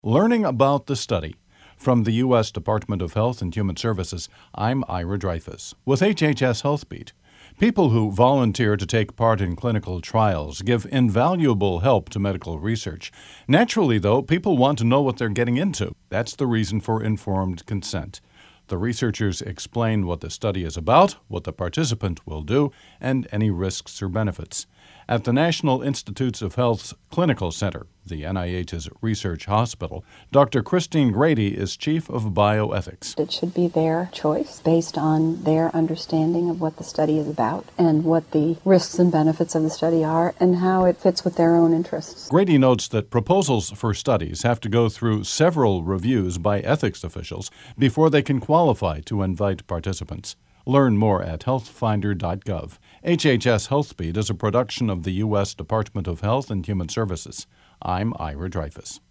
Learning about the study. From the U.S. Department of Health and Human Services, I'm Ira Dreyfus. With HHS HealthBeat, people who volunteer to take part in clinical trials give invaluable help to medical research. Naturally, though, people want to know what they're getting into. That's the reason for informed consent. The researchers explain what the study is about, what the participant will do, and any risks or benefits. At the National Institutes of Health's Clinical Center, the NIH's research hospital, Dr. Christine Grady is chief of bioethics. It should be their choice based on their understanding of what the study is about and what the risks and benefits of the study are and how it fits with their own interests. Grady notes that proposals for studies have to go through several reviews by ethics officials before they can qualify to invite participants. Learn more at healthfinder.gov. HHS HealthBeat is a production of the U.S. Department of Health and Human Services. I'm Ira Dreyfus.